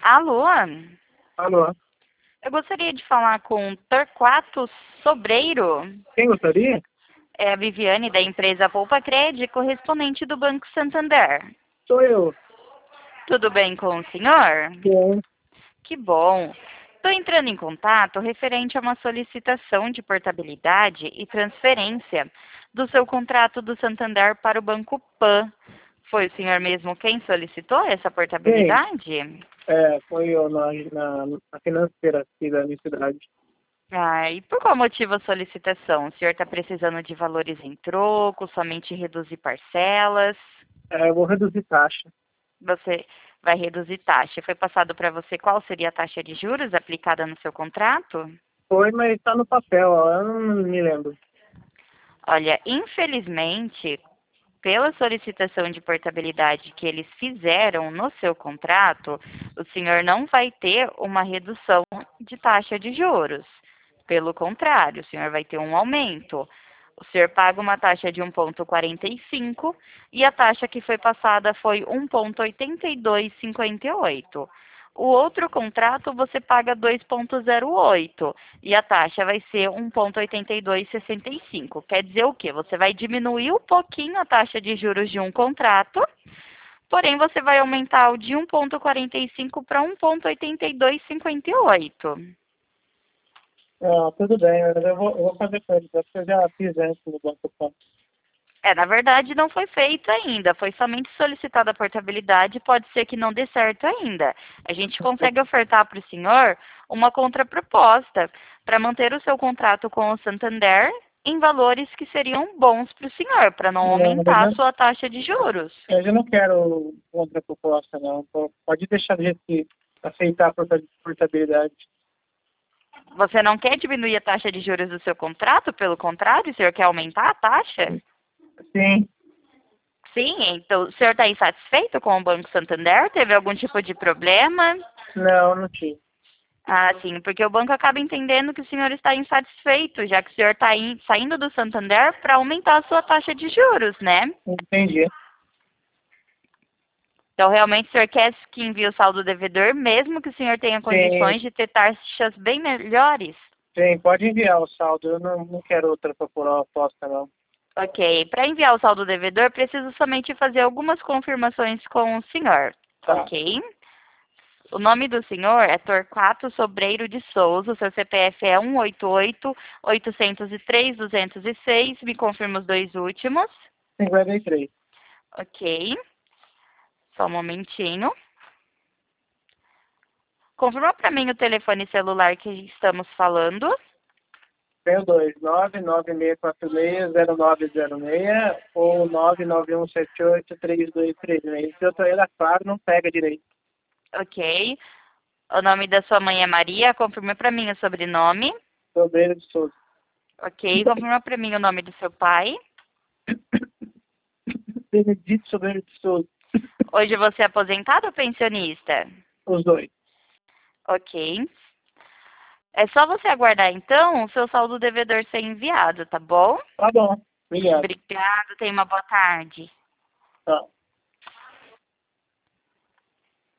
Alô? Alô, Eu gostaria de falar com Torquato Sobreiro. quem gostaria? É a Viviane, da empresa Poupa Cred, correspondente do Banco Santander. Sou eu. Tudo bem com o senhor? Bom, Que bom. Estou entrando em contato referente a uma solicitação de portabilidade e transferência do seu contrato do Santander para o Banco Pan. Foi o senhor mesmo quem solicitou essa quem? portabilidade? Foi eu na financeira aqui da minha cidade. Ah, e por qual motivo a solicitação? O senhor está precisando de valores em troco, somente reduzir parcelas? Eu vou reduzir taxa. Você vai reduzir taxa. Foi passado para você qual seria a taxa de juros aplicada no seu contrato? Foi, mas está no papel, ó, eu não me lembro. Olha, infelizmente, pela solicitação de portabilidade que eles fizeram no seu contrato, o senhor não vai ter uma redução de taxa de juros. Pelo contrário, o senhor vai ter um aumento. O senhor paga uma taxa de 1,45 e a taxa que foi passada foi 1,8258. O outro contrato você paga 2,08 e a taxa vai ser 1,8265. Quer dizer o quê? Você vai diminuir um pouquinho a taxa de juros de um contrato, porém você vai aumentar o de 1,45 para 1,8258. Tudo bem, eu vou fazer com ele, porque eu já fiz antes no Banco Pan. Na verdade não foi feito ainda, foi somente solicitada a portabilidade, pode ser que não dê certo ainda. A gente consegue ofertar para o senhor uma contraproposta para manter o seu contrato com o Santander em valores que seriam bons para o senhor, para não Não, aumentar a sua taxa de juros. eu já não quero outra proposta, não. Pode deixar do jeito que aceitar a portabilidade. Você não quer diminuir a taxa de juros do seu contrato, pelo contrário, o senhor quer aumentar a taxa? Sim, Sim, então o senhor está insatisfeito com o Banco Santander? Teve algum tipo de problema? não tinha. Ah, sim, porque o banco acaba entendendo que o senhor está insatisfeito, já que o senhor está saindo do Santander para aumentar a sua taxa de juros, né? Entendi. Então, realmente, o senhor quer que envie o saldo devedor, mesmo que o senhor tenha Sim, condições de ter taxas bem melhores? sim, pode enviar o saldo. Eu não quero outra proposta, não. Ok, para enviar o saldo devedor, preciso somente fazer algumas confirmações com o senhor, Tá. ok? O nome do senhor é Torquato Sobreiro de Souza, o seu CPF é 188-803-206, me confirma os dois últimos. 53. Ok, só um momentinho. Confirma para mim o telefone celular que estamos falando. Tenho dois, 996460906 ou 991783236. Se eu tô aí da Claro, não pega direito. Ok. O nome da sua mãe é Maria, confirma para mim o sobrenome. Sobreiro de Souza. Ok, confirma para mim o nome do seu pai. Benedito Sobreiro de Souza. Hoje você é aposentado ou pensionista? Os dois. Ok. É só você aguardar então o seu saldo devedor ser enviado, tá bom? Tá bom. Obrigado. Obrigado, tenha uma boa tarde. Tá.